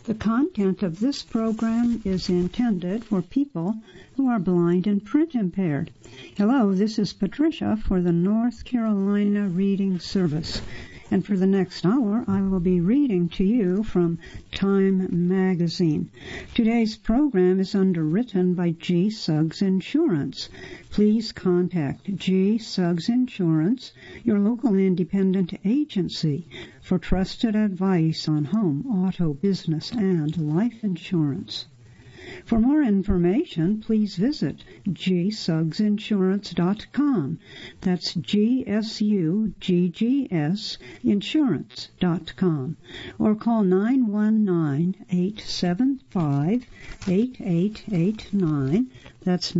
The content of this program is intended for people who are blind and print impaired. Hello, this is Patricia for the North Carolina Reading Service. And for the next hour, I will be reading to you from Time Magazine. Today's program is underwritten by G. Suggs Insurance. Please contact G. Suggs Insurance, your local independent agency, for trusted advice on home, auto, business, and life insurance. For more information, please visit gsuggsinsurance.com. That's GSUGGS insurance.com. Or call 919-875-8889. That's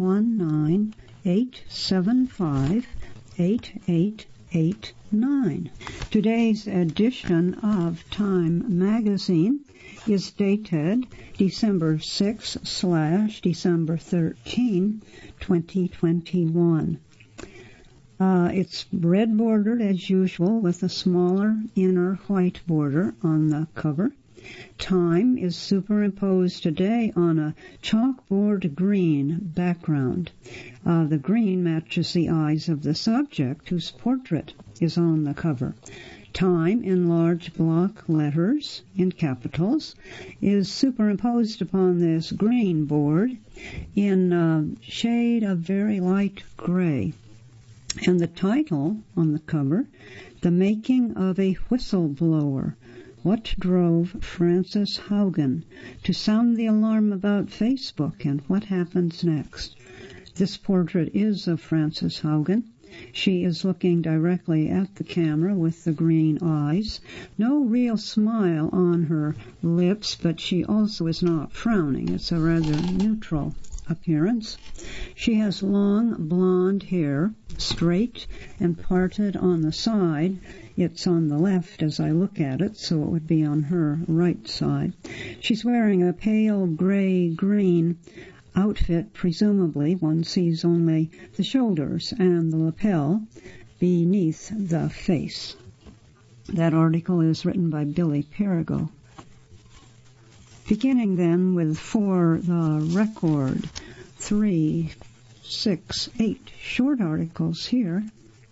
919-875-8889. Today's edition of Time Magazine is dated December 6/December 13, 2021. It's red bordered as usual with a smaller inner white border on the cover. Time is superimposed today on a chalkboard green background. The green matches the eyes of the subject whose portrait is on the cover. Time in large block letters in capitals is superimposed upon this green board in a shade of very light gray. And the title on the cover, The Making of a Whistleblower. What drove Frances Haugen to sound the alarm about Facebook, and what happens next? This portrait is of Frances Haugen. She is looking directly at the camera with the green eyes. No real smile on her lips, but she also is not frowning. It's a rather neutral appearance. She has long blonde hair, straight and parted on the side. It's on the left as I look at it, so it would be on her right side. She's wearing a pale gray-green outfit. Presumably one sees only the shoulders and the lapel beneath the face. That article is written by Billy Perigo. Beginning then with For the Record, 3, 6, 8 short articles here.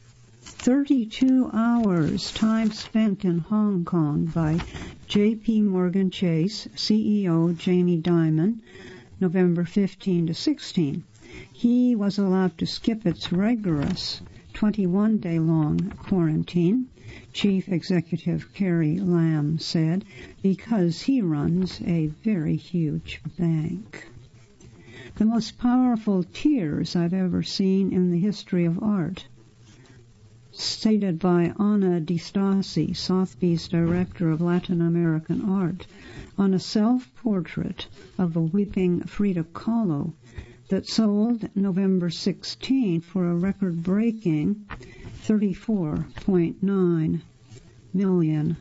32 hours, time spent in Hong Kong by J.P. Morgan Chase, CEO Jamie Dimon, November 15 to 16. He was allowed to skip its rigorous 21-day-long quarantine, Chief Executive Carrie Lam said, because he runs a very huge bank. The most powerful tears I've ever seen in the history of art, stated by Ana Di Stasi, Sotheby's Director of Latin American Art, on a self-portrait of the weeping Frida Kahlo that sold November 16 for a record-breaking $34.9 million.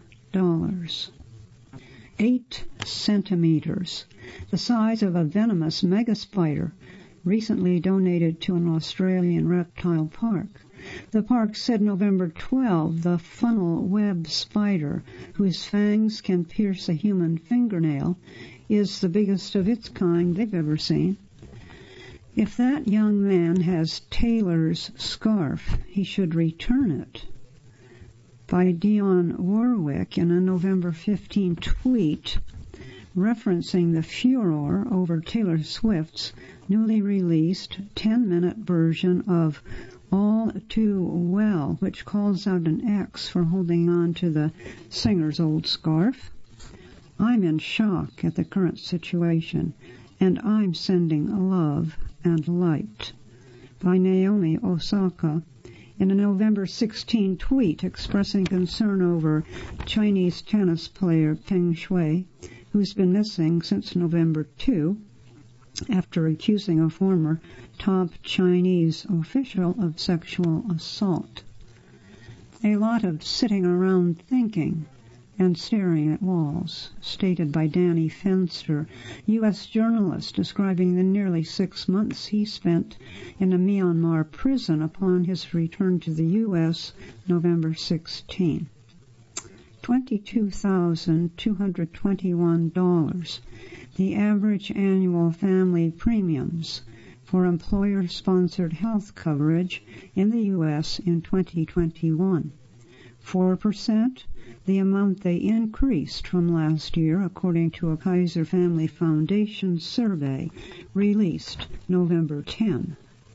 8 centimeters, the size of a venomous megaspider, recently donated to an Australian reptile park. The park said November 12 the funnel web spider, whose fangs can pierce a human fingernail, is the biggest of its kind they've ever seen. If that young man has Taylor's scarf, he should return it. By Dionne Warwick in a November 15 tweet referencing the furor over Taylor Swift's newly released 10-minute version of All Too Well, which calls out an ex for holding on to the singer's old scarf. I'm in shock at the current situation, and I'm sending love and light. By Naomi Osaka, in a November 16 tweet expressing concern over Chinese tennis player Peng Shuai, who's been missing since November 2, after accusing a former top Chinese official of sexual assault. A lot of sitting around thinking and staring at walls, stated by Danny Fenster, U.S. journalist, describing the nearly 6 months he spent in a Myanmar prison upon his return to the U.S. November 16. $22,221. The average annual family premiums for employer-sponsored health coverage in the U.S. in 2021. 4%, the amount they increased from last year, according to a Kaiser Family Foundation survey released November 10.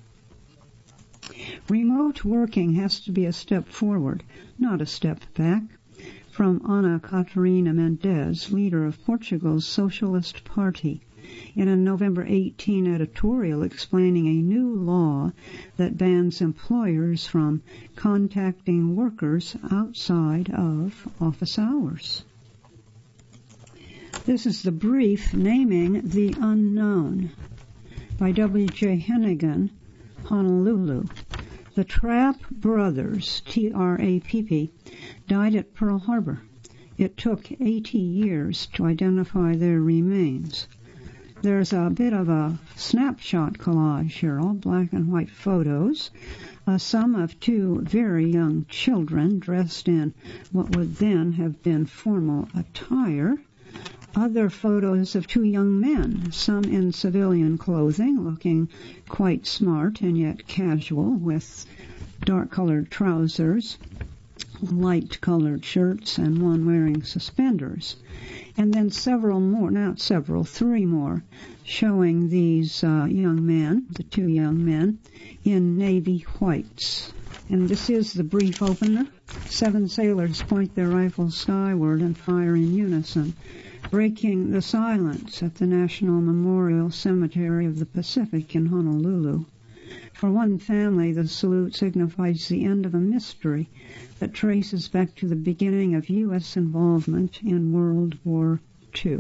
Remote working has to be a step forward, not a step back. From Ana Catarina Mendes, leader of Portugal's Socialist Party, in a November 18 editorial explaining a new law that bans employers from contacting workers outside of office hours. This is the brief Naming the Unknown by W.J. Hennigan, Honolulu. The Trapp brothers, T-R-A-P-P, died at Pearl Harbor. It took 80 years to identify their remains. There's a bit of a snapshot collage here, all black and white photos, some of two very young children dressed in what would then have been formal attire, other photos of two young men, some in civilian clothing, looking quite smart and yet casual, with dark-colored trousers, light-colored shirts, and one wearing suspenders. And then three more, showing these young men, the two young men, in Navy whites. And this is the brief opener. 7 sailors point their rifles skyward and fire in unison, breaking the silence at the National Memorial Cemetery of the Pacific in Honolulu. For one family, the salute signifies the end of a mystery that traces back to the beginning of U.S. involvement in World War II.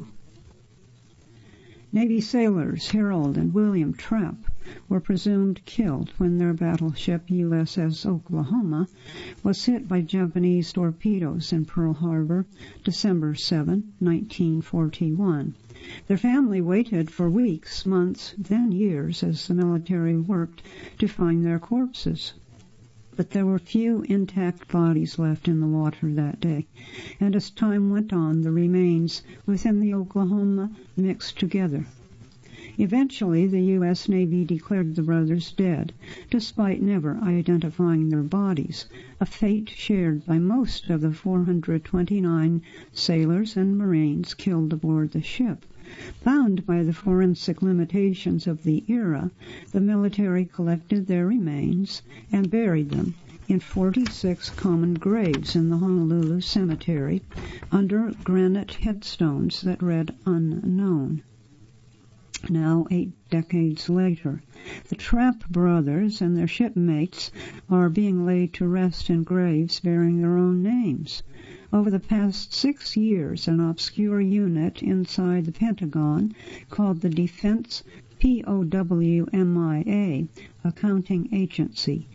Navy sailors Harold and William Trapp were presumed killed when their battleship USS Oklahoma was hit by Japanese torpedoes in Pearl Harbor, December 7, 1941. Their family waited for weeks, months, then years as the military worked to find their corpses. But there were few intact bodies left in the water that day, and as time went on, the remains within the Oklahoma mixed together. Eventually, the U.S. Navy declared the brothers dead, despite never identifying their bodies, a fate shared by most of the 429 sailors and Marines killed aboard the ship. Bound by the forensic limitations of the era, the military collected their remains and buried them in 46 common graves in the Honolulu Cemetery under granite headstones that read Unknown. Now, 8 decades later, the Trapp brothers and their shipmates are being laid to rest in graves bearing their own names. Over the past 6 years, an obscure unit inside the Pentagon called the Defense POWMIA Accounting Agency,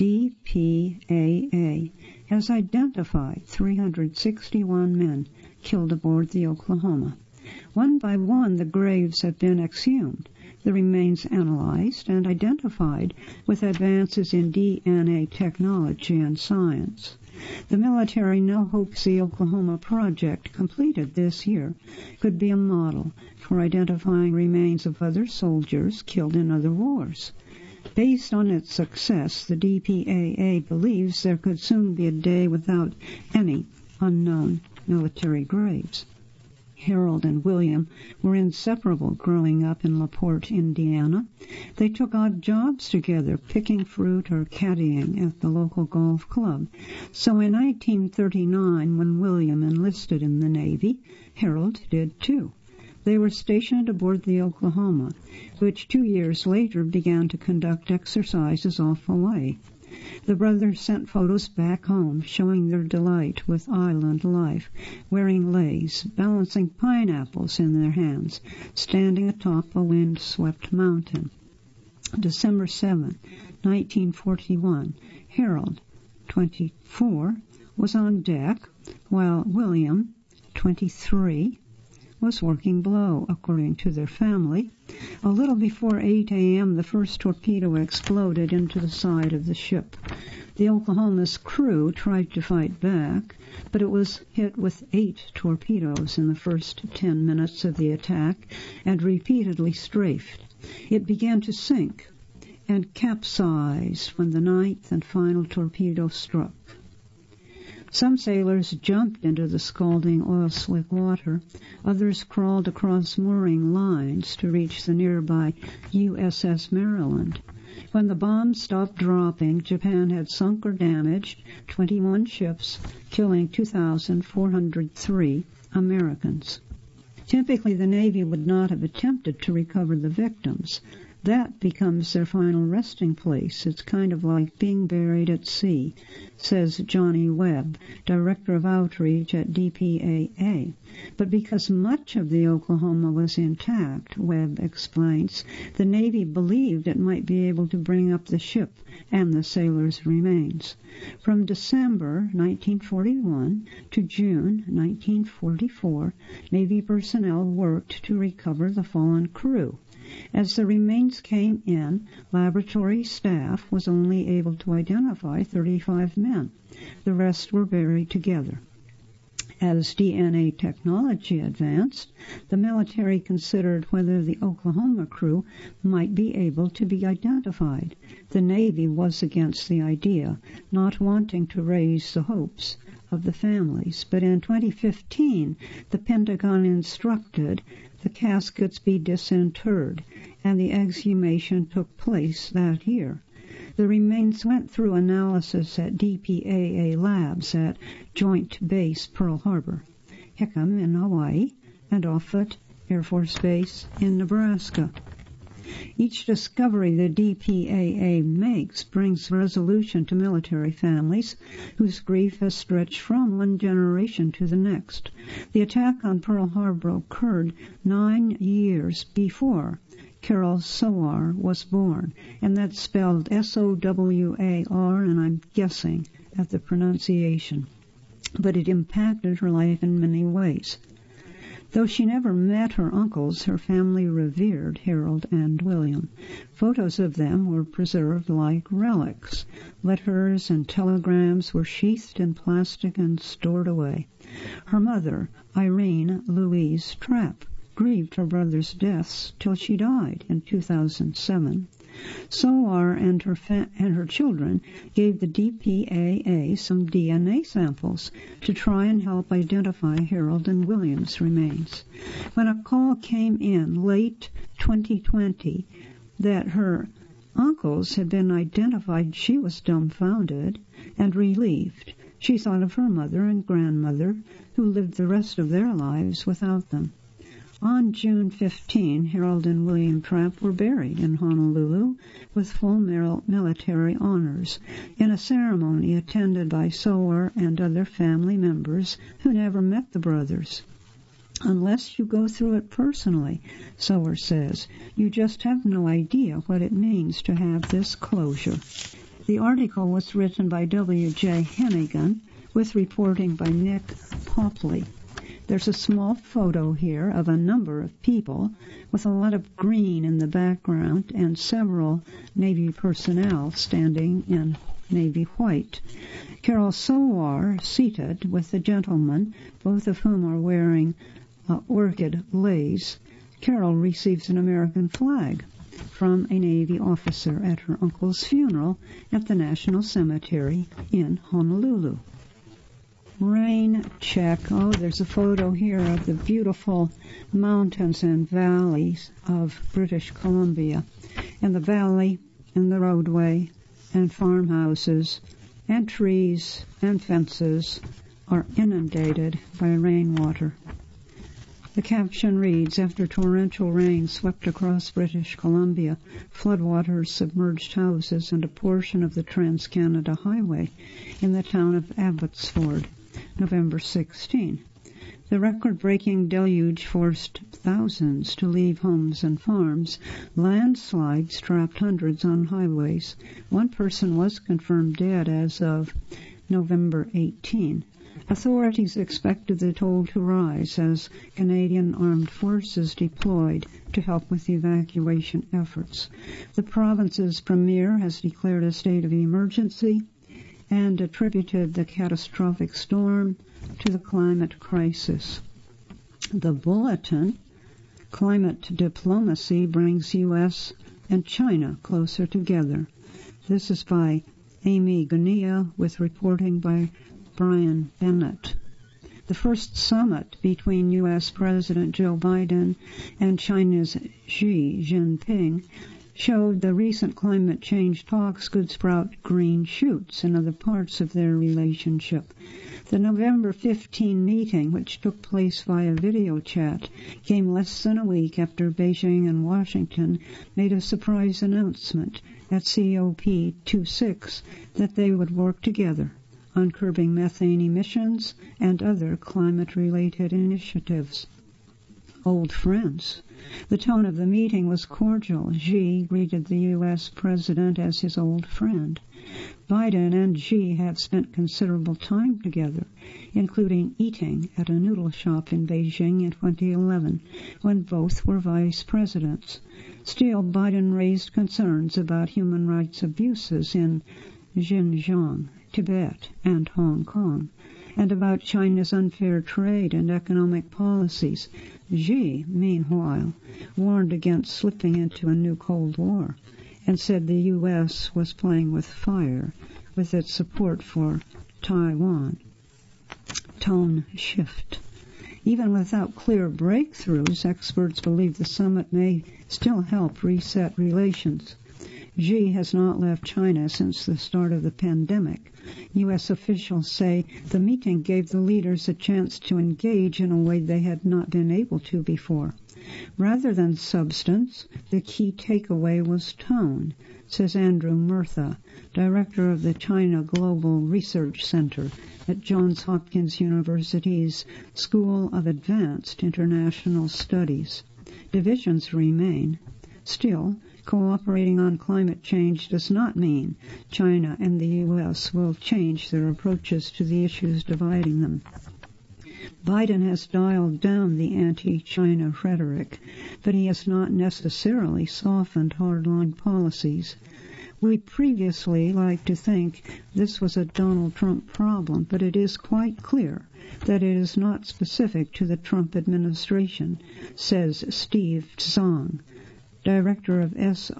DPAA, has identified 361 men killed aboard the Oklahoma. One by one, the graves have been exhumed, the remains analyzed and identified with advances in DNA technology and science. The military now hopes the Oklahoma project, completed this year, could be a model for identifying remains of other soldiers killed in other wars. Based on its success, the DPAA believes there could soon be a day without any unknown military graves. Harold and William were inseparable growing up in LaPorte, Indiana. They took odd jobs together, picking fruit or caddying at the local golf club. So in 1939, when William enlisted in the Navy, Harold did too. They were stationed aboard the Oklahoma, which 2 years later began to conduct exercises off Hawaii. The brothers sent photos back home showing their delight with island life, wearing leis, balancing pineapples in their hands, standing atop a wind-swept mountain. December 7, 1941, Harold, 24, was on deck, while William, 23, was working below, according to their family. A little before 8 a.m., the first torpedo exploded into the side of the ship. The Oklahoma's crew tried to fight back, but it was hit with 8 torpedoes in the first 10 minutes of the attack and repeatedly strafed. It began to sink and capsized when the 9th and final torpedo struck. Some sailors jumped into the scalding oil-slick water. Others crawled across mooring lines to reach the nearby USS Maryland. When the bombs stopped dropping, Japan had sunk or damaged 21 ships, killing 2,403 Americans. Typically, the Navy would not have attempted to recover the victims. That becomes their final resting place. It's kind of like being buried at sea, says Johnny Webb, Director of Outreach at DPAA. But because much of the Oklahoma was intact, Webb explains, the Navy believed it might be able to bring up the ship and the sailors' remains. From December 1941 to June 1944, Navy personnel worked to recover the fallen crew. As the remains came in, laboratory staff was only able to identify 35 men. The rest were buried together. As DNA technology advanced, the military considered whether the Oklahoma crew might be able to be identified. The Navy was against the idea, not wanting to raise the hopes of the families. But in 2015, the Pentagon instructed the caskets be disinterred, and the exhumation took place that year. The remains went through analysis at DPAA labs at Joint Base Pearl Harbor, Hickam in Hawaii, and Offutt Air Force Base in Nebraska. Each discovery the DPAA makes brings resolution to military families whose grief has stretched from one generation to the next. The attack on Pearl Harbor occurred 9 years before Carol Sowar was born, and that's spelled S-O-W-A-R, and I'm guessing at the pronunciation. But it impacted her life in many ways. Though she never met her uncles, her family revered Harold and William. Photos of them were preserved like relics. Letters and telegrams were sheathed in plastic and stored away. Her mother, Irene Louise Trapp, grieved her brother's deaths till she died in 2007. Sowar and her children gave the DPAA some DNA samples to try and help identify Harold and William's remains. When a call came in late 2020 that her uncles had been identified, she was dumbfounded and relieved. She thought of her mother and grandmother, who lived the rest of their lives without them. On June 15, Harold and William Trapp were buried in Honolulu with full military honors in a ceremony attended by Sowar and other family members who never met the brothers. Unless you go through it personally, Sowar says, you just have no idea what it means to have this closure. The article was written by W.J. Hennigan with reporting by Nick Popley. There's a small photo here of a number of people with a lot of green in the background and several Navy personnel standing in navy white. Carol Sowar seated with the gentleman, both of whom are wearing orchid lace. Carol receives an American flag from a Navy officer at her uncle's funeral at the National Cemetery in Honolulu. Rain check. Oh, there's a photo here of the beautiful mountains and valleys of British Columbia. And the valley and the roadway and farmhouses and trees and fences are inundated by rainwater. The caption reads, after torrential rain swept across British Columbia, floodwaters submerged houses and a portion of the Trans-Canada Highway in the town of Abbotsford. November 16. The record-breaking deluge forced thousands to leave homes and farms. Landslides trapped hundreds on highways. One person was confirmed dead as of November 18. Authorities expected the toll to rise as Canadian Armed Forces deployed to help with the evacuation efforts. The province's premier has declared a state of emergency, and attributed the catastrophic storm to the climate crisis. The bulletin, Climate Diplomacy Brings U.S. and China Closer Together. This is by Amy Gunea with reporting by Brian Bennett. The first summit between U.S. President Joe Biden and China's Xi Jinping showed the recent climate change talks could sprout green shoots in other parts of their relationship. The November 15 meeting, which took place via video chat, came less than a week after Beijing and Washington made a surprise announcement at COP26 that they would work together on curbing methane emissions and other climate-related initiatives. Old friends. The tone of the meeting was cordial. Xi greeted the U.S. president as his old friend. Biden and Xi had spent considerable time together, including eating at a noodle shop in Beijing in 2011, when both were vice presidents. Still, Biden raised concerns about human rights abuses in Xinjiang, Tibet, and Hong Kong, and about China's unfair trade and economic policies. Xi, meanwhile, warned against slipping into a new Cold War and said the U.S. was playing with fire with its support for Taiwan. Tone shift. Even without clear breakthroughs, experts believe the summit may still help reset relations. Xi has not left China since the start of the pandemic. U.S. officials say the meeting gave the leaders a chance to engage in a way they had not been able to before. Rather than substance, the key takeaway was tone, says Andrew Murtha, director of the China Global Research Center at Johns Hopkins University's School of Advanced International Studies. Divisions remain. Still, cooperating on climate change does not mean China and the U.S. will change their approaches to the issues dividing them. Biden has dialed down the anti-China rhetoric, but he has not necessarily softened hardline policies. We previously liked to think this was a Donald Trump problem, but it is quite clear that it is not specific to the Trump administration, says Steve Zhang, director of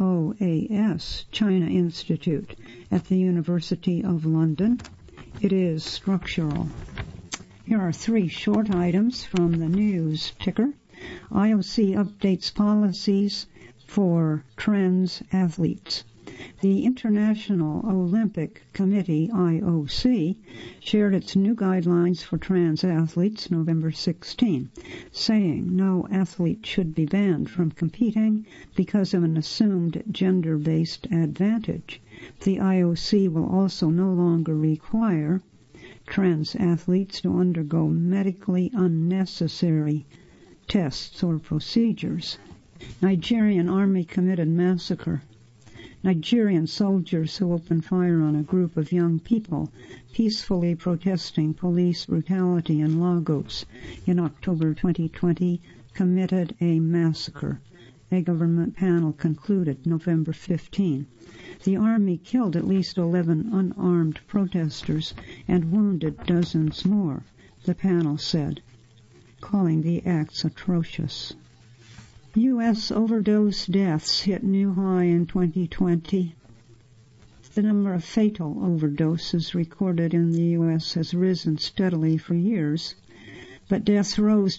SOAS, China Institute, at the University of London. It is structural. Here are 3 short items from the news ticker. IOC updates policies for trans athletes. The International Olympic Committee, IOC, shared its new guidelines for trans athletes November 16, saying no athlete should be banned from competing because of an assumed gender-based advantage. The IOC will also no longer require trans athletes to undergo medically unnecessary tests or procedures. Nigerian Army committed massacre. Nigerian soldiers who opened fire on a group of young people peacefully protesting police brutality in Lagos in October 2020 committed a massacre. A government panel concluded November 15. The Army killed at least 11 unarmed protesters and wounded dozens more, the panel said, calling the acts atrocious. U.S. overdose deaths hit new high in 2020. The number of fatal overdoses recorded in the U.S. has risen steadily for years, but deaths rose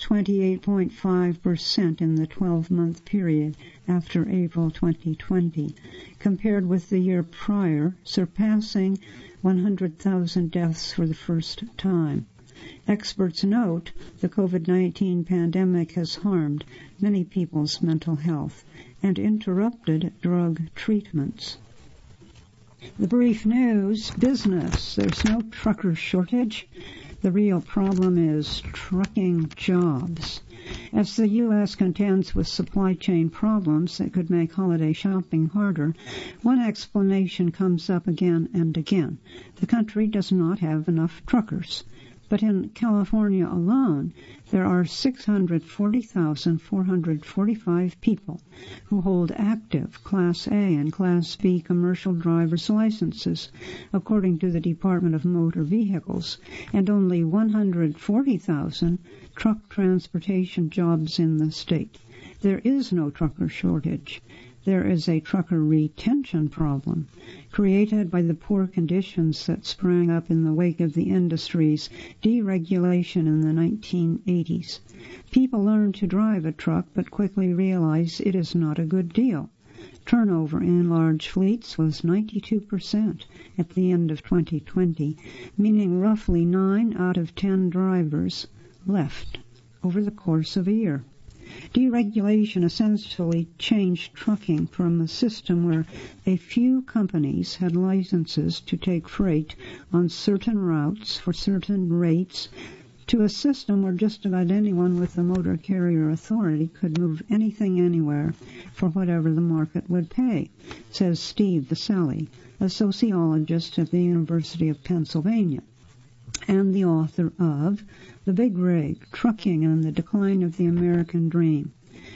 28.5% in the 12-month period after April 2020, compared with the year prior, surpassing 100,000 deaths for the first time. Experts note the COVID-19 pandemic has harmed many people's mental health and interrupted drug treatments. The brief news, business. There's no trucker shortage. The real problem is trucking jobs. As the U.S. contends with supply chain problems that could make holiday shopping harder, one explanation comes up again and again. The country does not have enough truckers. But in California alone, there are 640,445 people who hold active Class A and Class B commercial driver's licenses, according to the Department of Motor Vehicles, and only 140,000 truck transportation jobs in the state. There is no trucker shortage. There is a trucker retention problem created by the poor conditions that sprang up in the wake of the industry's deregulation in the 1980s. People learn to drive a truck but quickly realize it is not a good deal. Turnover in large fleets was 92% at the end of 2020, meaning roughly 9 out of 10 drivers left over the course of a year. Deregulation essentially changed trucking from a system where a few companies had licenses to take freight on certain routes for certain rates to a system where just about anyone with the motor carrier authority could move anything anywhere for whatever the market would pay, says Steve Viscelli, a sociologist at the University of Pennsylvania and the author of The Big Rig, Trucking and the Decline of the American Dream.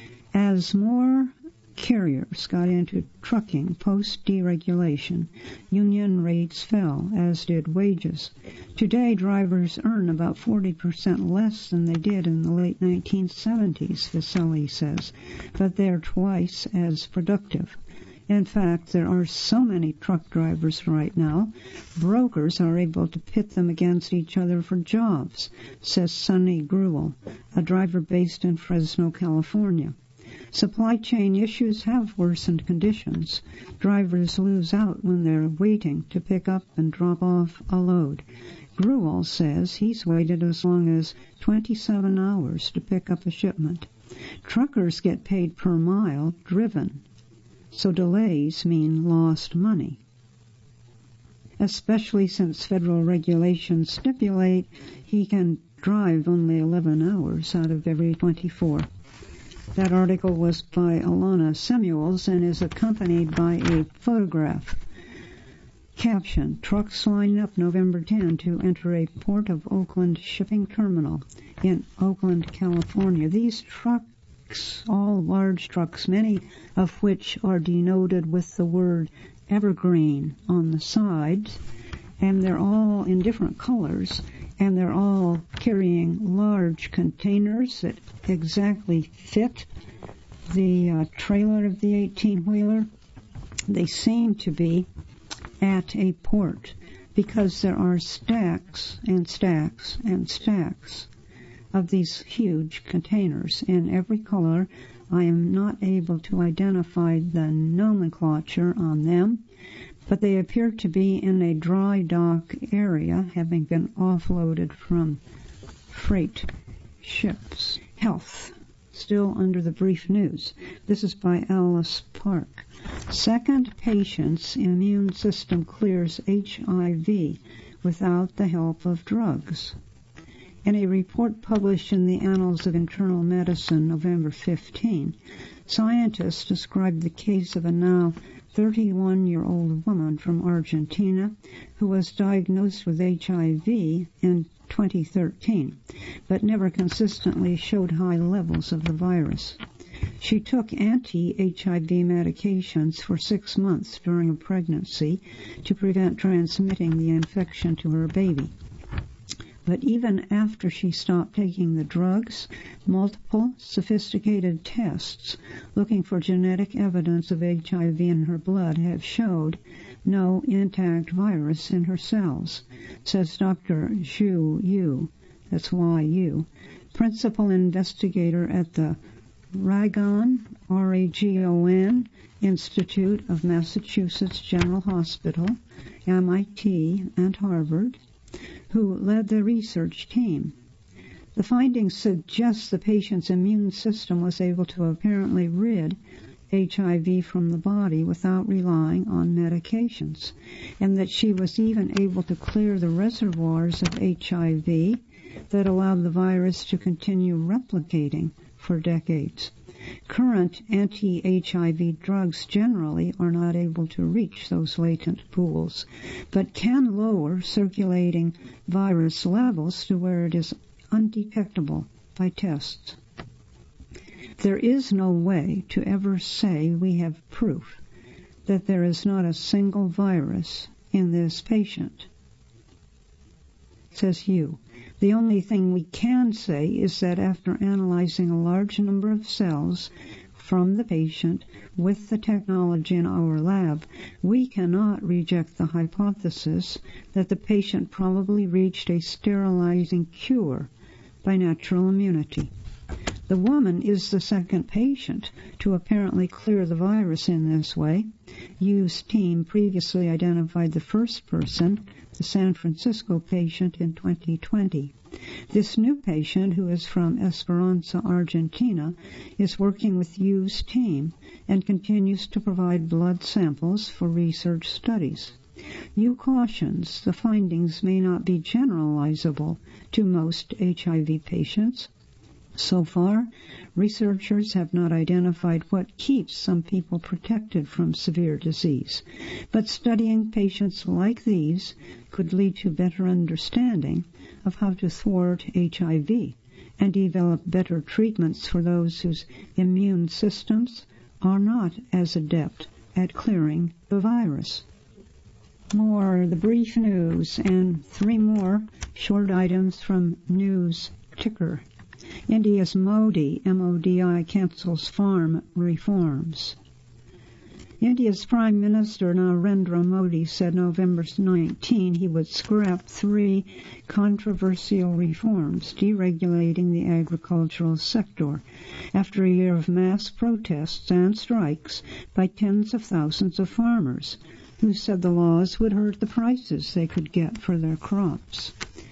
As more carriers got into trucking post-deregulation, union rates fell, as did wages. Today, drivers earn about 40% less than they did in the late 1970s, Viscelli says, but they're twice as productive. In fact, there are so many truck drivers right now, brokers are able to pit them against each other for jobs, says Sonny Gruel, a driver based in Fresno, California. Supply chain issues have worsened conditions. Drivers lose out when they're waiting to pick up and drop off a load. Gruel says he's waited as long as 27 hours to pick up a shipment. Truckers get paid per mile driven, so delays mean lost money, especially since federal regulations stipulate he can drive only 11 hours out of every 24. That article was by Alana Samuels and is accompanied by a photograph. Caption, trucks line up November 10 to enter a Port of Oakland shipping terminal in Oakland, California. These trucks, all large trucks, many of which are denoted with the word Evergreen on the sides, and they're all in different colors, and they're all carrying large containers that exactly fit the trailer of the 18-wheeler. They seem to be at a port because there are stacks and stacks and stacks of these huge containers in every color. I am not able to identify the nomenclature on them, but they appear to be in a dry dock area, having been offloaded from freight ships. Health, still under the brief news. This is by Alice Park. Second patient's immune system clears HIV without the help of drugs. In a report published in the Annals of Internal Medicine, November 15, scientists described the case of a now 31-year-old woman from Argentina who was diagnosed with HIV in 2013, but never consistently showed high levels of the virus. She took anti-HIV medications for 6 months during a pregnancy to prevent transmitting the infection to her baby. But even after she stopped taking the drugs, multiple sophisticated tests looking for genetic evidence of HIV in her blood have showed no intact virus in her cells, says Dr. Zhu Yu, that's Y-U, principal investigator at the Ragon, R-A-G-O-N, Institute of Massachusetts General Hospital, MIT, and Harvard, who led the research team. The findings suggest the patient's immune system was able to apparently rid HIV from the body without relying on medications, and that she was even able to clear the reservoirs of HIV that allowed the virus to continue replicating for decades. Current anti-HIV drugs generally are not able to reach those latent pools, but can lower circulating virus levels to where it is undetectable by tests. There is no way to ever say we have proof that there is not a single virus in this patient. Says you. The only thing we can say is that after analyzing a large number of cells from the patient with the technology in our lab, we cannot reject the hypothesis that the patient probably reached a sterilizing cure by natural immunity. The woman is the second patient to apparently clear the virus in this way. Yu's team previously identified the first person, the San Francisco patient, in 2020. This new patient, who is from Esperanza, Argentina, is working with Yu's team and continues to provide blood samples for research studies. Yu cautions the findings may not be generalizable to most HIV patients. So far, researchers have not identified what keeps some people protected from severe disease, but studying patients like these could lead to better understanding of how to thwart HIV and develop better treatments for those whose immune systems are not as adept at clearing the virus. More the brief news and 3 more short items from News Ticker. India's Modi, M-O-D-I, cancels farm reforms. India's Prime Minister Narendra Modi said November 19 he would scrap 3 controversial reforms deregulating the agricultural sector after a year of mass protests and strikes by tens of thousands of farmers who said the laws would hurt the prices they could get for their crops.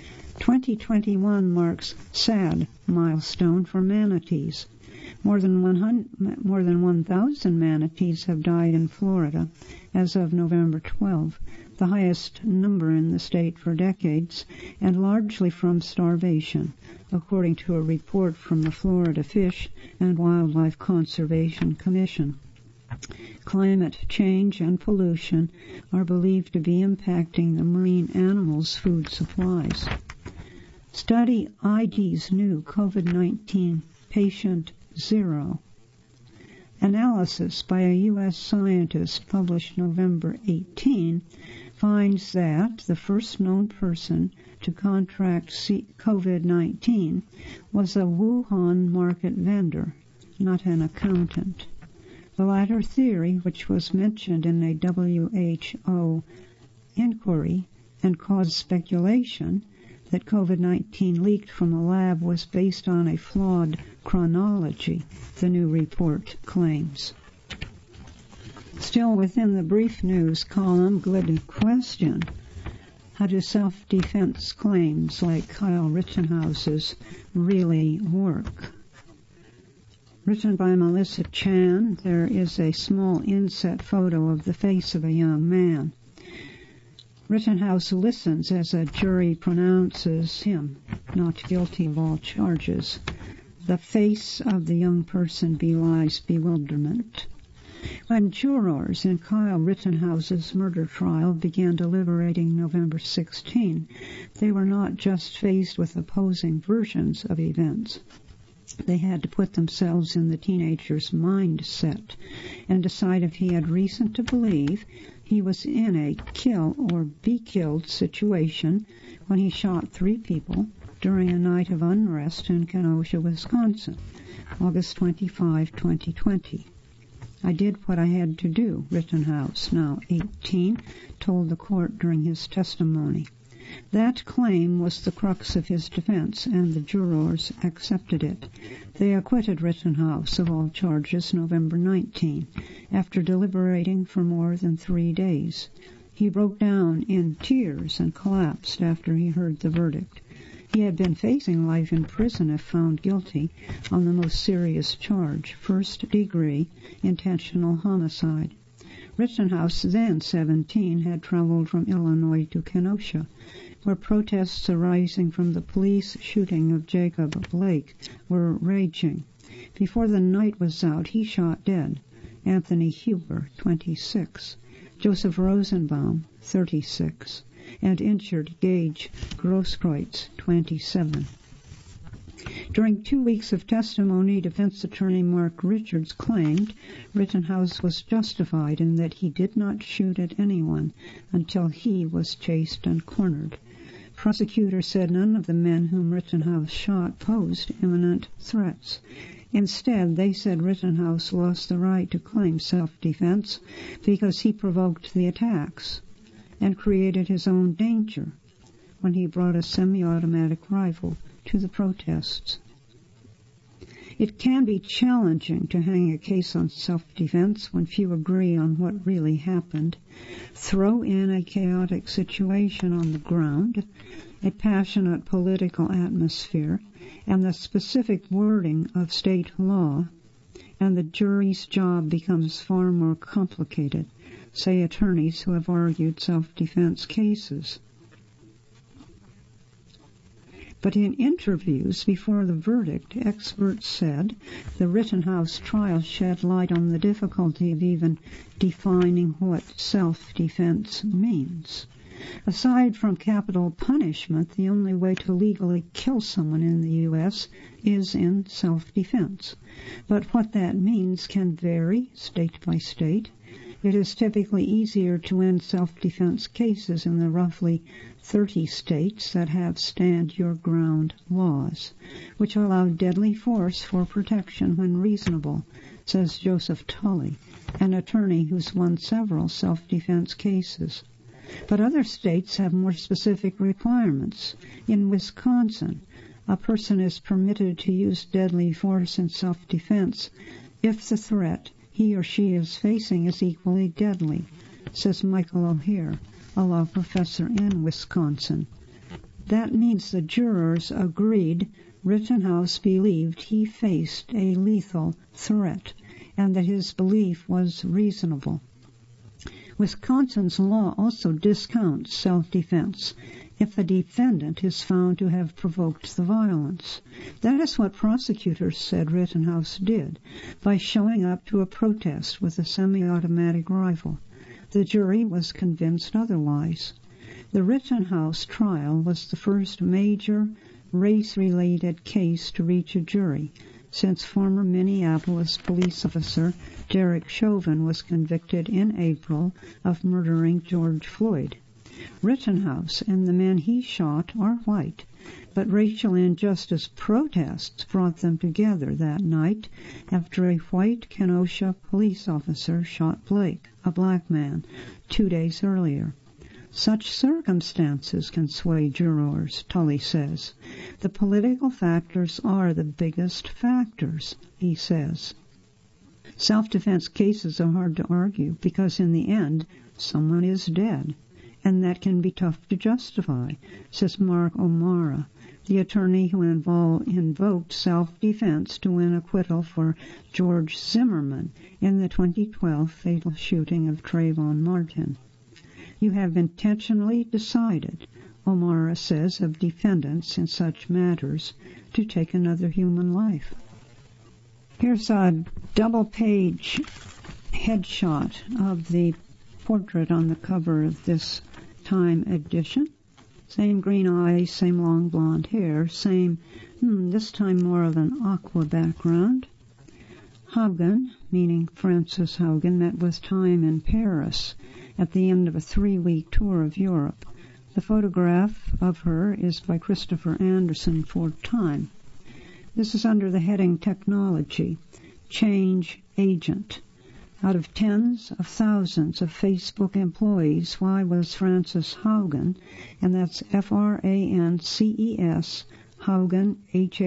2021 marks sad milestone for manatees. More than 1,000 manatees have died in Florida as of November 12, the highest number in the state for decades, and largely from starvation, according to a report from the Florida Fish and Wildlife Conservation Commission. Climate change and pollution are believed to be impacting the marine animals' food supplies. Study ID's new COVID-19 patient 0. Analysis by a U.S. scientist published November 18 finds that the first known person to contract COVID-19 was a Wuhan market vendor, not an accountant. The latter theory, which was mentioned in a WHO inquiry and caused speculation that COVID-19 leaked from a lab, was based on a flawed chronology, the new report claims. Still within the brief news column, good question. How do self-defense claims like Kyle Rittenhouse's really work? Written by Melissa Chan, there is a small inset photo of the face of a young man. Rittenhouse listens as a jury pronounces him not guilty of all charges. The face of the young person belies bewilderment. When jurors in Kyle Rittenhouse's murder trial began deliberating November 16, they were not just faced with opposing versions of events. They had to put themselves in the teenager's mindset and decide if he had reason to believe he was in a kill or be killed situation when he shot 3 people during a night of unrest in Kenosha, Wisconsin, August 25, 2020. I did what I had to do, Rittenhouse, now 18, told the court during his testimony. That claim was the crux of his defense, and the jurors accepted it. They acquitted Rittenhouse of all charges November 19, after deliberating for more than 3 days. He broke down in tears and collapsed after he heard the verdict. He had been facing life in prison if found guilty on the most serious charge, first-degree intentional homicide. Rittenhouse, then 17, had traveled from Illinois to Kenosha, where protests arising from the police shooting of Jacob Blake were raging. Before the night was out, he shot dead Anthony Huber, 26, Joseph Rosenbaum, 36, and injured Gage Grosskreutz, 27. During 2 weeks of testimony, defense attorney Mark Richards claimed Rittenhouse was justified in that he did not shoot at anyone until he was chased and cornered. Prosecutors said none of the men whom Rittenhouse shot posed imminent threats. Instead, they said Rittenhouse lost the right to claim self-defense because he provoked the attacks and created his own danger when he brought a semi-automatic rifle to the protests. It can be challenging to hang a case on self-defense when few agree on what really happened. Throw in a chaotic situation on the ground, a passionate political atmosphere, and the specific wording of state law, and the jury's job becomes far more complicated, say attorneys who have argued self-defense cases. But in interviews before the verdict, experts said the Rittenhouse trial shed light on the difficulty of even defining what self-defense means. Aside from capital punishment, the only way to legally kill someone in the U.S. is in self-defense. But what that means can vary state by state. It is typically easier to win self-defense cases in the roughly 30 states that have stand-your-ground laws, which allow deadly force for protection when reasonable, says Joseph Tully, an attorney who's won several self-defense cases. But other states have more specific requirements. In Wisconsin, a person is permitted to use deadly force in self-defense if the threat he or she is facing is equally deadly, says Michael O'Hare, a law professor in Wisconsin. That means the jurors agreed Rittenhouse believed he faced a lethal threat and that his belief was reasonable. Wisconsin's law also discounts self-defense if the defendant is found to have provoked the violence. That is what prosecutors said Rittenhouse did by showing up to a protest with a semi-automatic rifle. The jury was convinced otherwise. The Rittenhouse trial was the first major race-related case to reach a jury since former Minneapolis police officer Derek Chauvin was convicted in April of murdering George Floyd. Rittenhouse and the men he shot are white, but racial injustice protests brought them together that night after a white Kenosha police officer shot Blake, a black man, 2 days earlier. Such circumstances can sway jurors, Tully says. The political factors are the biggest factors, he says. Self-defense cases are hard to argue because in the end, someone is dead, and that can be tough to justify, says Mark O'Mara, the attorney who invoked self-defense to win acquittal for George Zimmerman in the 2012 fatal shooting of Trayvon Martin. You have intentionally decided, O'Mara says of defendants in such matters, to take another human life. Here's a double-page headshot of the portrait on the cover of this Time edition. Same green eyes, same long blonde hair, same, this time more of an aqua background. Haugen, meaning Frances Haugen, met with Time in Paris at the end of a 3-week tour of Europe. The photograph of her is by Christopher Anderson for Time. This is under the heading Technology, Change Agent. Out of tens of thousands of Facebook employees, why was Frances Haugen, and that's Frances, Haugen,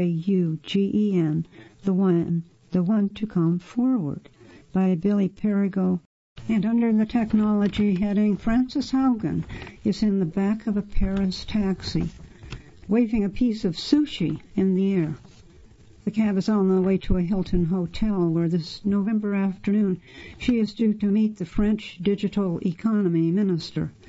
Haugen, the one to come forward? By Billy Perigo. And under the technology heading, Frances Haugen is in the back of a Paris taxi, waving a piece of sushi in the air. The cab is on the way to a Hilton hotel where this November afternoon she is due to meet the French digital economy minister.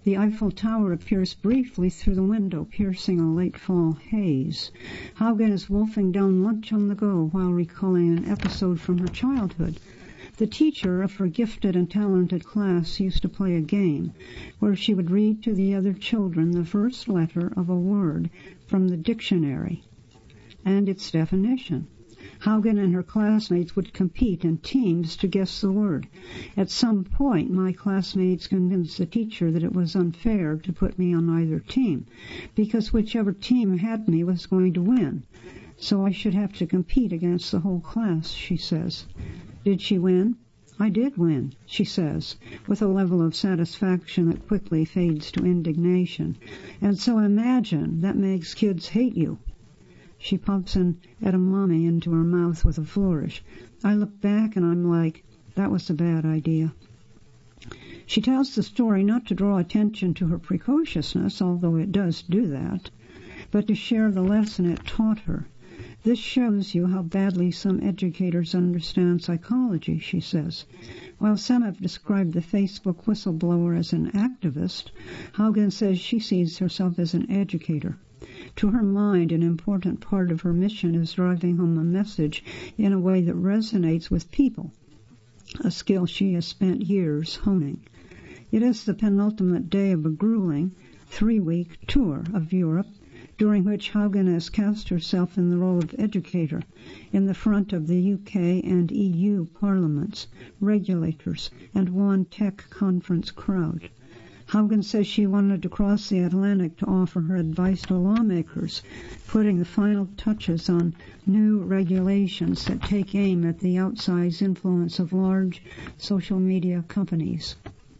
The Eiffel Tower appears briefly through the window, piercing a late fall haze. Haugen is wolfing down lunch on the go while recalling an episode from her childhood. The teacher of her gifted and talented class used to play a game where she would read to the other children the first letter of a word from the dictionary and its definition. Haugen and her classmates would compete in teams to guess the word. At some point, my classmates convinced the teacher that it was unfair to put me on either team, because whichever team had me was going to win. So I should have to compete against the whole class, she says. Did she win? I did win, she says, with a level of satisfaction that quickly fades to indignation. And so imagine that makes kids hate you. She pops an edamame into her mouth with a flourish. I look back and I'm like, that was a bad idea. She tells the story not to draw attention to her precociousness, although it does do that, but to share the lesson it taught her. This shows you how badly some educators understand psychology, she says. While some have described the Facebook whistleblower as an activist, Haugen says she sees herself as an educator. To her mind, an important part of her mission is driving home a message in a way that resonates with people, a skill she has spent years honing. It is the penultimate day of a grueling 3-week tour of Europe, during which Haugen has cast herself in the role of educator in the front of the UK and EU parliaments, regulators, and one tech conference crowd. Haugen says she wanted to cross the Atlantic to offer her advice to lawmakers, putting the final touches on new regulations that take aim at the outsized influence of large social media companies.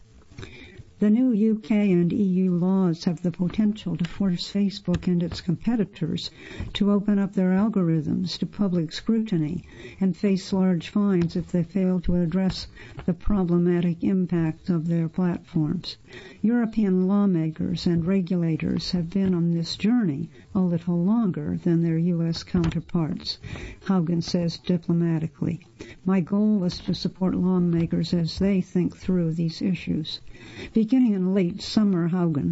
The new UK and EU laws have the potential to force Facebook and its competitors to open up their algorithms to public scrutiny and face large fines if they fail to address the problematic impact of their platforms. European lawmakers and regulators have been on this journey a little longer than their U.S. counterparts, Haugen says diplomatically. My goal was to support lawmakers as they think through these issues. Beginning in late summer, Haugen,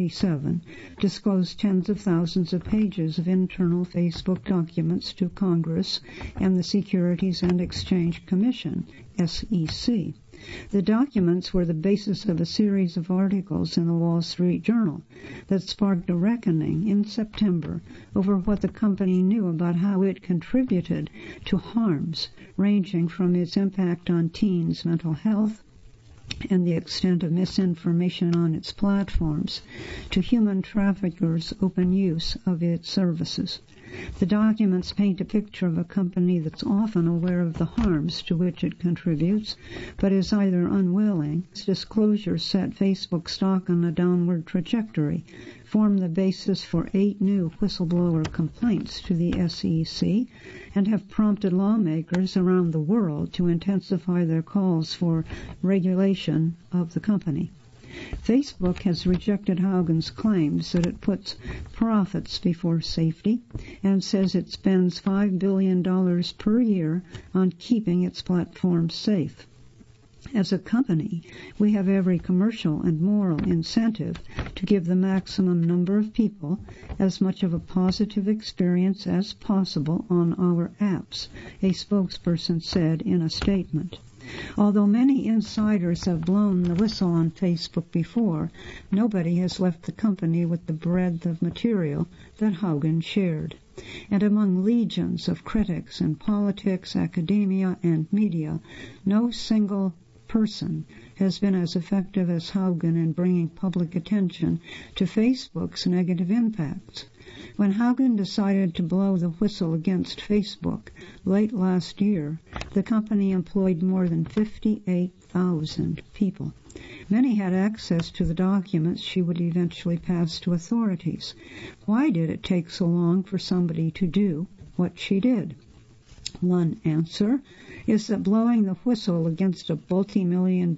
37, disclosed tens of thousands of pages of internal Facebook documents to Congress and the Securities and Exchange Commission, SEC. The documents were the basis of a series of articles in the Wall Street Journal that sparked a reckoning in September over what the company knew about how it contributed to harms ranging from its impact on teens' mental health and the extent of misinformation on its platforms to human traffickers' open use of its services. The documents paint a picture of a company that's often aware of the harms to which it contributes, but is either unwilling. Its disclosures set Facebook stock on a downward trajectory, form the basis for 8 new whistleblower complaints to the SEC, and have prompted lawmakers around the world to intensify their calls for regulation of the company. Facebook has rejected Haugen's claims that it puts profits before safety and says it spends $5 billion per year on keeping its platform safe. As a company, we have every commercial and moral incentive to give the maximum number of people as much of a positive experience as possible on our apps, a spokesperson said in a statement. Although many insiders have blown the whistle on Facebook before, nobody has left the company with the breadth of material that Haugen shared. And among legions of critics in politics, academia, and media, no single person has been as effective as Haugen in bringing public attention to Facebook's negative impacts. When Haugen decided to blow the whistle against Facebook late last year, the company employed more than 58,000 people. Many had access to the documents she would eventually pass to authorities. Why did it take so long for somebody to do what she did? One answer is that blowing the whistle against a multi-billion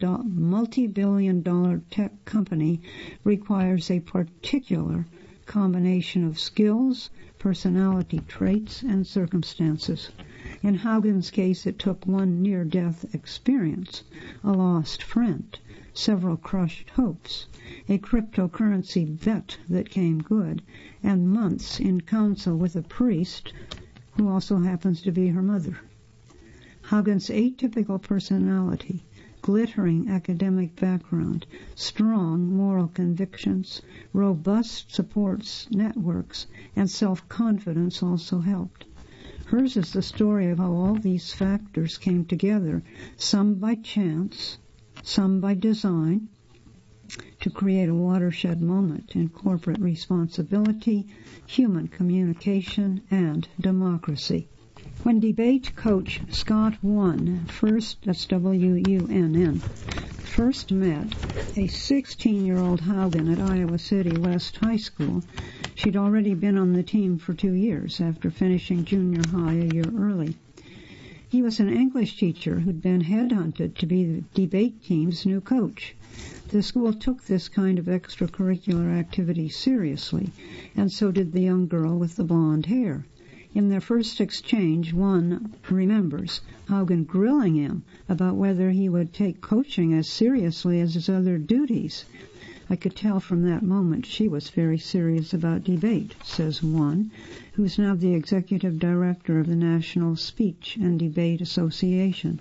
dollar tech company requires a particular combination of skills, personality traits, and circumstances. In Haugen's case, it took one near-death experience, a lost friend, several crushed hopes, a cryptocurrency bet that came good, and months in counsel with a priest who also happens to be her mother. Haugen's atypical personality, glittering academic background, strong moral convictions, robust supports networks, and self-confidence also helped. Hers is the story of how all these factors came together, some by chance, some by design, to create a watershed moment in corporate responsibility, human communication, and democracy. When debate coach Scott Wunn, that's W-U-N-N, first met a 16-year-old Haugen at Iowa City West High School, she'd already been on the team for 2 years after finishing junior high a year early. He was an English teacher who'd been headhunted to be the debate team's new coach. The school took this kind of extracurricular activity seriously, and so did the young girl with the blonde hair. In their first exchange, Wunn remembers Haugen grilling him about whether he would take coaching as seriously as his other duties. I could tell from that moment she was very serious about debate, says Wunn, who's now the executive director of the National Speech and Debate Association.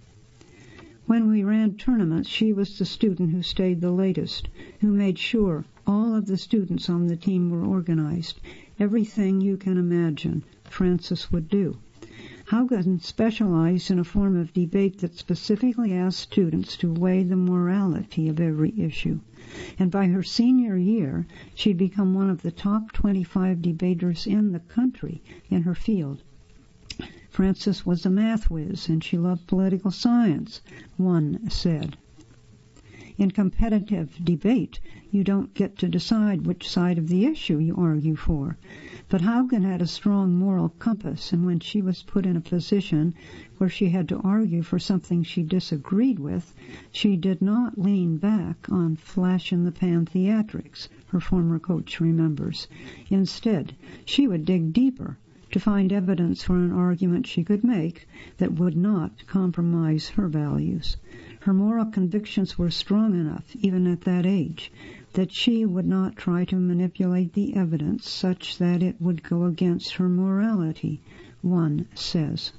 When we ran tournaments, she was the student who stayed the latest, who made sure all of the students on the team were organized. Everything you can imagine, Frances would do. Haugen specialized in a form of debate that specifically asked students to weigh the morality of every issue. And by her senior year, she'd become one of the top 25 debaters in the country in her field. Frances was a math whiz, and she loved political science, Wunn said. In competitive debate, you don't get to decide which side of the issue you argue for. But Haugen had a strong moral compass, and when she was put in a position where she had to argue for something she disagreed with, she did not lean back on flash-in-the-pan theatrics, her former coach remembers. Instead, she would dig deeper to find evidence for an argument she could make that would not compromise her values. Her moral convictions were strong enough, even at that age, that she would not try to manipulate the evidence such that it would go against her morality, Wunn says.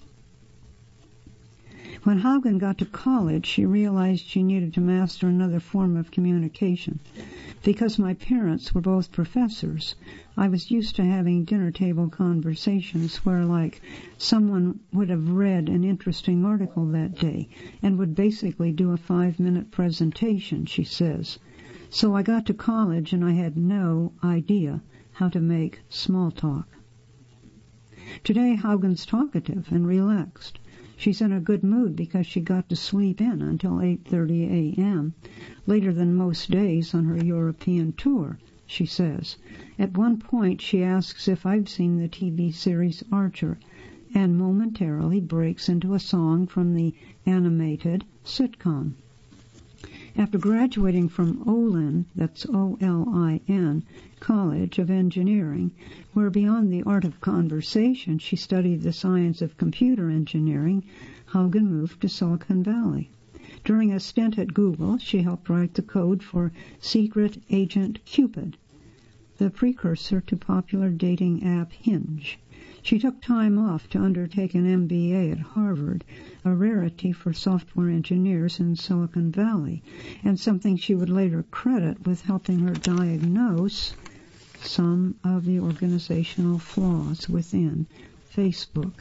When Haugen got to college, she realized she needed to master another form of communication. Because my parents were both professors, I was used to having dinner table conversations where, like, someone would have read an interesting article that day and would basically do a 5-minute presentation, she says. So I got to college and I had no idea how to make small talk. Today, Haugen's talkative and relaxed. She's in a good mood because she got to sleep in until 8:30 a.m., later than most days on her European tour, she says. At one point, she asks if I've seen the TV series Archer, and momentarily breaks into a song from the animated sitcom. After graduating from Olin, that's O-L-I-N, College of Engineering, where beyond the art of conversation she studied the science of computer engineering, Haugen moved to Silicon Valley. During a stint at Google, she helped write the code for Secret Agent Cupid, the precursor to popular dating app Hinge. She took time off to undertake an MBA at Harvard, a rarity for software engineers in Silicon Valley, and something she would later credit with helping her diagnose some of the organizational flaws within Facebook.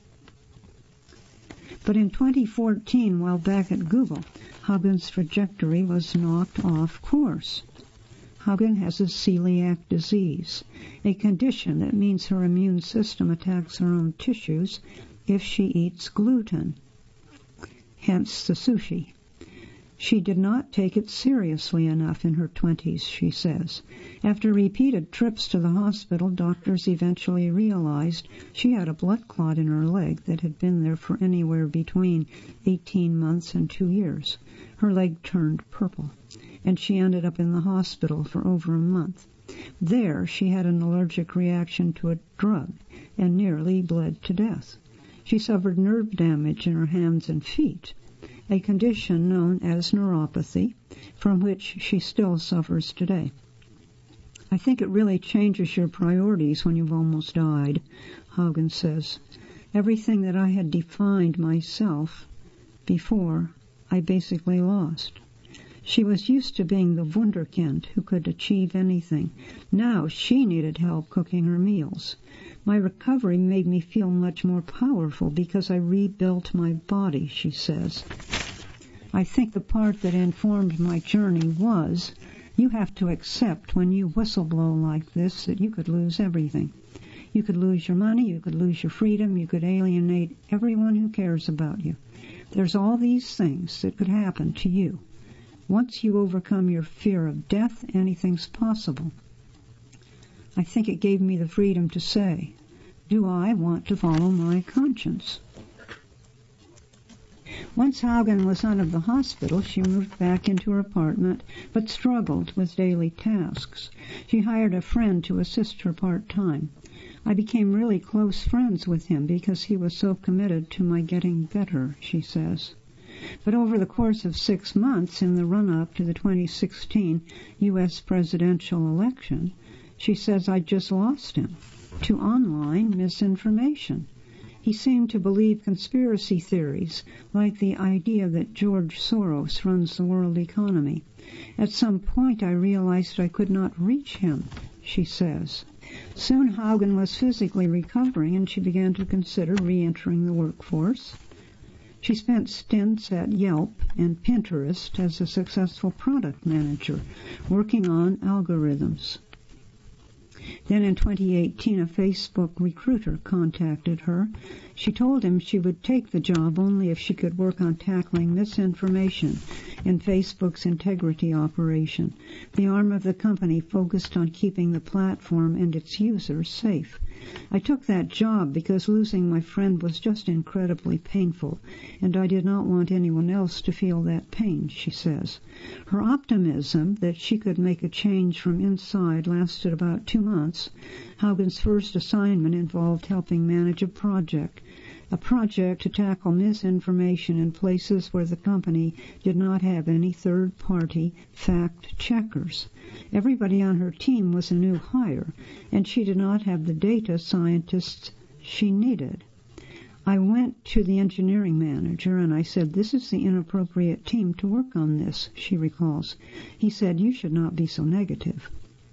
But in 2014, while back at Google, Haugen's trajectory was knocked off course. Haugen has a celiac disease, a condition that means her immune system attacks her own tissues if she eats gluten, hence the sushi. She did not take it seriously enough in her 20s, she says. After repeated trips to the hospital, doctors eventually realized she had a blood clot in her leg that had been there for anywhere between 18 months and 2 years. Her leg turned purple, and she ended up in the hospital for over a month. There, she had an allergic reaction to a drug and nearly bled to death. She suffered nerve damage in her hands and feet, a condition known as neuropathy, from which she still suffers today. I think it really changes your priorities when you've almost died, Haugen says. Everything that I had defined myself before, I basically lost. She was used to being the wunderkind who could achieve anything. Now she needed help cooking her meals. My recovery made me feel much more powerful because I rebuilt my body, she says. I think the part that informed my journey was, you have to accept when you whistleblow like this that you could lose everything. You could lose your money, you could lose your freedom, you could alienate everyone who cares about you. There's all these things that could happen to you. Once you overcome your fear of death, anything's possible. I think it gave me the freedom to say, do I want to follow my conscience? Once Haugen was out of the hospital, she moved back into her apartment, but struggled with daily tasks. She hired a friend to assist her part-time. I became really close friends with him because he was so committed to my getting better, she says. But over the course of 6 months in the run-up to the 2016 U.S. presidential election, she says I just lost him to online misinformation. He seemed to believe conspiracy theories, like the idea that George Soros runs the world economy. At some point I realized I could not reach him, she says. Soon Haugen was physically recovering and she began to consider re-entering the workforce. She spent stints at Yelp and Pinterest as a successful product manager, working on algorithms. Then in 2018, a Facebook recruiter contacted her. She told him she would take the job only if she could work on tackling misinformation in Facebook's integrity operation. The arm of the company focused on keeping the platform and its users safe. I took that job because losing my friend was just incredibly painful, and I did not want anyone else to feel that pain, she says. Her optimism that she could make a change from inside lasted about 2 months. Haugen's first assignment involved helping manage a project to tackle misinformation in places where the company did not have any third-party fact checkers. Everybody on her team was a new hire, and she did not have the data scientists she needed. I went to the engineering manager and I said, "This is the inappropriate team to work on this," she recalls. He said, "You should not be so negative."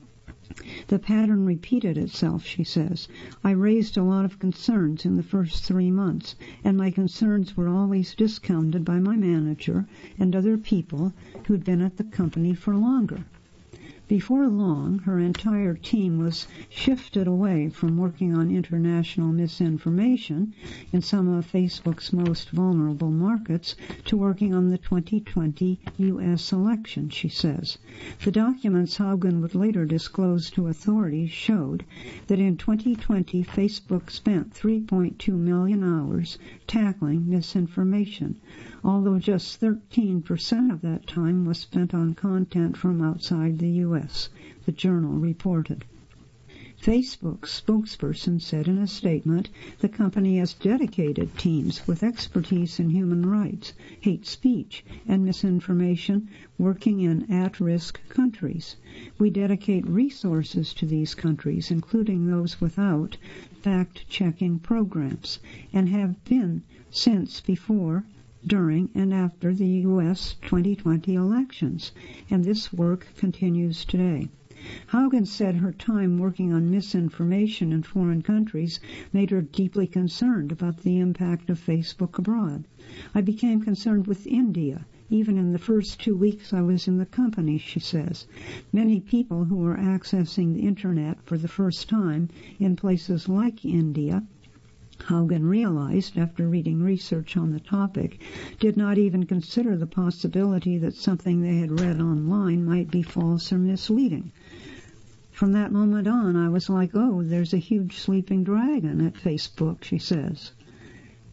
The pattern repeated itself, she says. I raised a lot of concerns in the first 3 months, and my concerns were always discounted by my manager and other people who'd been at the company for longer. Before long, her entire team was shifted away from working on international misinformation in some of Facebook's most vulnerable markets to working on the 2020 U.S. election, she says. The documents Haugen would later disclose to authorities showed that in 2020, Facebook spent 3.2 million hours tackling misinformation, although just 13% of that time was spent on content from outside the U.S., the Journal reported. Facebook's spokesperson said in a statement the company has dedicated teams with expertise in human rights, hate speech, and misinformation working in at-risk countries. We dedicate resources to these countries, including those without fact-checking programs, and have been since before, during, and after the U.S. 2020 elections, and this work continues today. Haugen said her time working on misinformation in foreign countries made her deeply concerned about the impact of Facebook abroad. I became concerned with India, even in the first 2 weeks I was in the company, she says. Many people who were accessing the Internet for the first time in places like India, Haugen realized, after reading research on the topic, did not even consider the possibility that something they had read online might be false or misleading. From that moment on, I was like, oh, there's a huge sleeping dragon at Facebook, she says.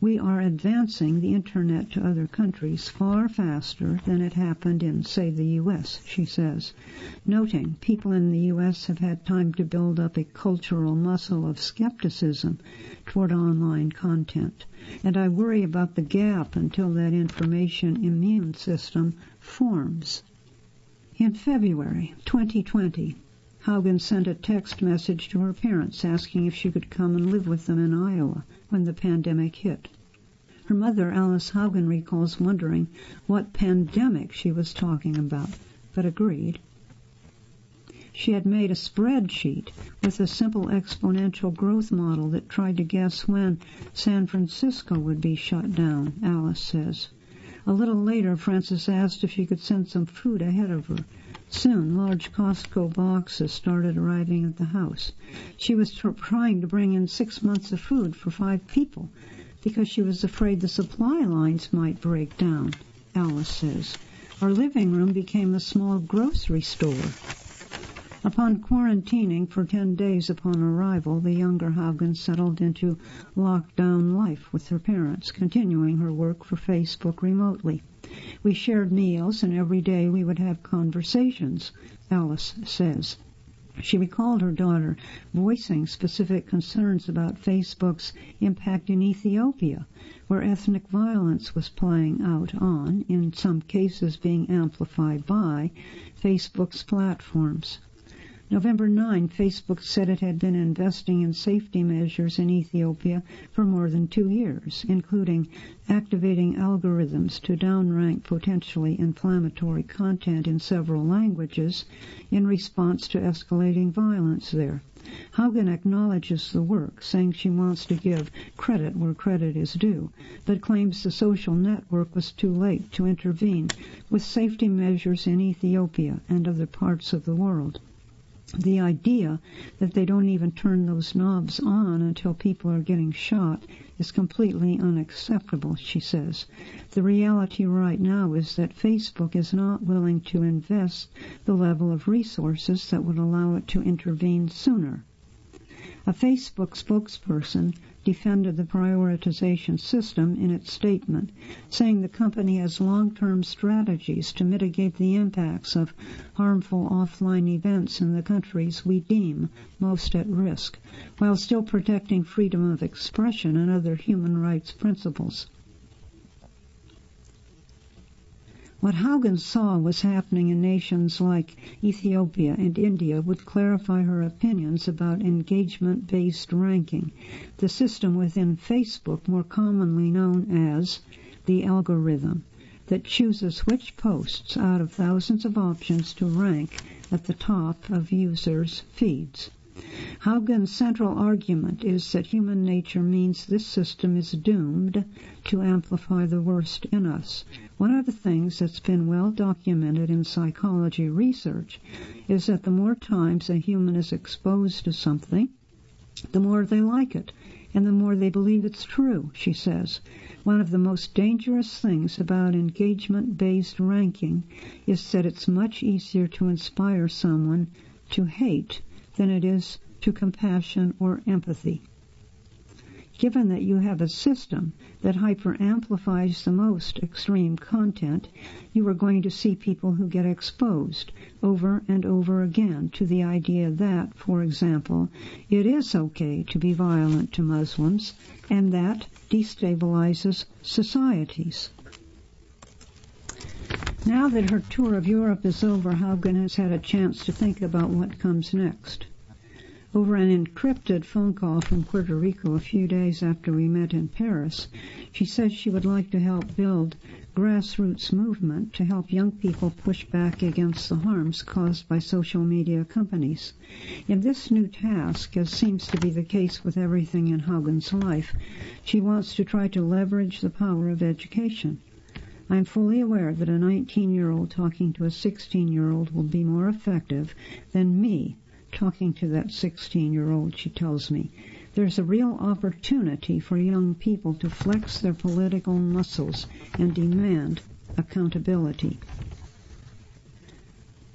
We are advancing the Internet to other countries far faster than it happened in, say, the U.S., she says, noting people in the U.S. have had time to build up a cultural muscle of skepticism toward online content, and I worry about the gap until that information immune system forms. In February 2020, Haugen sent a text message to her parents asking if she could come and live with them in Iowa when the pandemic hit. Her mother, Alice Haugen, recalls wondering what pandemic she was talking about, but agreed. She had made a spreadsheet with a simple exponential growth model that tried to guess when San Francisco would be shut down, Alice says. A little later, Frances asked if she could send some food ahead of her. Soon, large Costco boxes started arriving at the house. She was trying to bring in 6 months of food for 5 people because she was afraid the supply lines might break down, Alice says. Our living room became a small grocery store. Upon quarantining for 10 days upon arrival, the younger Haugen settled into lockdown life with her parents, continuing her work for Facebook remotely. We shared meals, and every day we would have conversations, Alice says. She recalled her daughter voicing specific concerns about Facebook's impact in Ethiopia, where ethnic violence was playing out on, in some cases being amplified by, Facebook's platforms. November 9, Facebook said it had been investing in safety measures in Ethiopia for more than 2 years, including activating algorithms to downrank potentially inflammatory content in several languages in response to escalating violence there. Haugen acknowledges the work, saying she wants to give credit where credit is due, but claims the social network was too late to intervene with safety measures in Ethiopia and other parts of the world. The idea that they don't even turn those knobs on until people are getting shot is completely unacceptable, she says. The reality right now is that Facebook is not willing to invest the level of resources that would allow it to intervene sooner. A Facebook spokesperson defended the prioritization system in its statement, saying the company has long-term strategies to mitigate the impacts of harmful offline events in the countries we deem most at risk, while still protecting freedom of expression and other human rights principles. What Haugen saw was happening in nations like Ethiopia and India would clarify her opinions about engagement-based ranking, the system within Facebook more commonly known as the algorithm, that chooses which posts out of thousands of options to rank at the top of users' feeds. Haugen's central argument is that human nature means this system is doomed to amplify the worst in us. One of the things that's been well documented in psychology research is that the more times a human is exposed to something, the more they like it, and the more they believe it's true, she says. One of the most dangerous things about engagement-based ranking is that it's much easier to inspire someone to hate than it is to compassion or empathy. Given that you have a system that hyper-amplifies the most extreme content, you are going to see people who get exposed over and over again to the idea that, for example, it is okay to be violent to Muslims, and that destabilizes societies. Now that her tour of Europe is over, Haugen has had a chance to think about what comes next. Over an encrypted phone call from Puerto Rico a few days after we met in Paris, she says she would like to help build grassroots movement to help young people push back against the harms caused by social media companies. In this new task, as seems to be the case with everything in Haugen's life, she wants to try to leverage the power of education. I'm fully aware that a 19-year-old talking to a 16-year-old will be more effective than me talking to that 16-year-old, she tells me. There's a real opportunity for young people to flex their political muscles and demand accountability.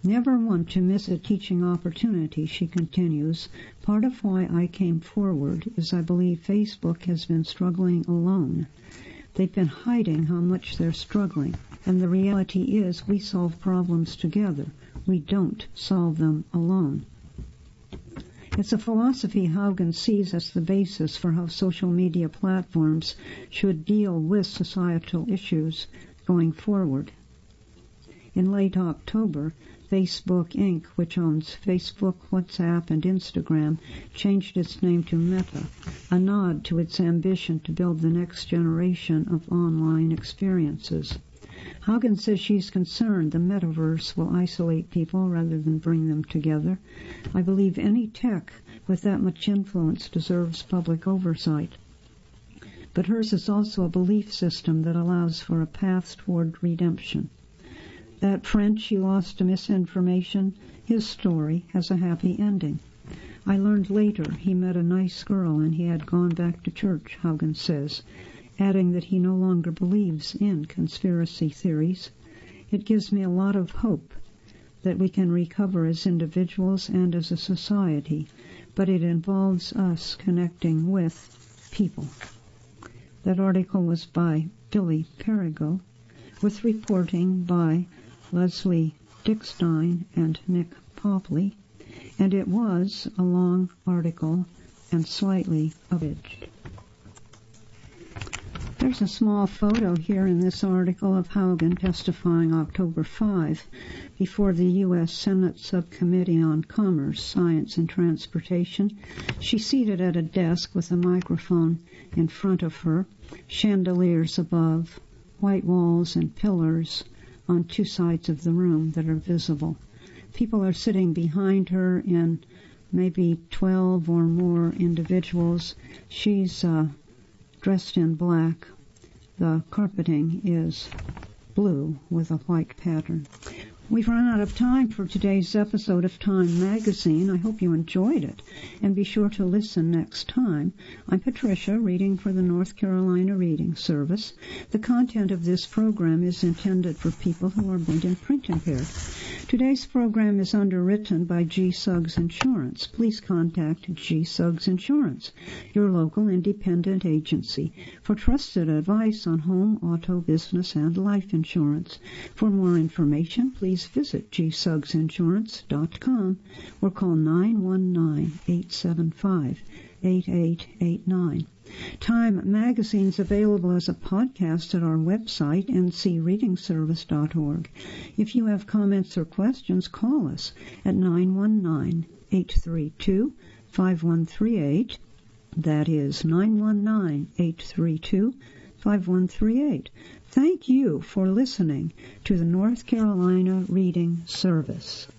Never want to miss a teaching opportunity, she continues. Part of why I came forward is I believe Facebook has been struggling alone. They've been hiding how much they're struggling, and the reality is we solve problems together. We don't solve them alone. It's a philosophy Haugen sees as the basis for how social media platforms should deal with societal issues going forward. In late October, Facebook Inc., which owns Facebook, WhatsApp, and Instagram, changed its name to Meta, a nod to its ambition to build the next generation of online experiences. Haugen says she's concerned the metaverse will isolate people rather than bring them together. I believe any tech with that much influence deserves public oversight. But hers is also a belief system that allows for a path toward redemption. That friend she lost to misinformation, his story has a happy ending. I learned later he met a nice girl and he had gone back to church, Haugen says, adding that he no longer believes in conspiracy theories. It gives me a lot of hope that we can recover as individuals and as a society, but it involves us connecting with people. That article was by Billy Perigo, with reporting by Leslie Dickstein and Nick Popley, and it was a long article and slightly abridged. There's a small photo here in this article of Haugen testifying October 5 before the U.S. Senate Subcommittee on Commerce, Science, and Transportation. She's seated at a desk with a microphone in front of her, chandeliers above, white walls and pillars on two sides of the room that are visible. People are sitting behind her in maybe 12 or more individuals. She's dressed in black. The carpeting is blue with a white pattern. We've run out of time for today's episode of Time Magazine. I hope you enjoyed it, and be sure to listen next time. I'm Patricia, reading for the North Carolina Reading Service. The content of this program is intended for people who are blind and print impaired. Today's program is underwritten by G. Suggs Insurance. Please contact G. Suggs Insurance, your local independent agency, for trusted advice on home, auto, business, and life insurance. For more information, please visit gsuggsinsurance.com or call 919-875-8889. Time Magazine is available as a podcast at our website, ncreadingservice.org. If you have comments or questions, call us at 919-832-5138. That is 919-832-5138. Thank you for listening to the North Carolina Reading Service.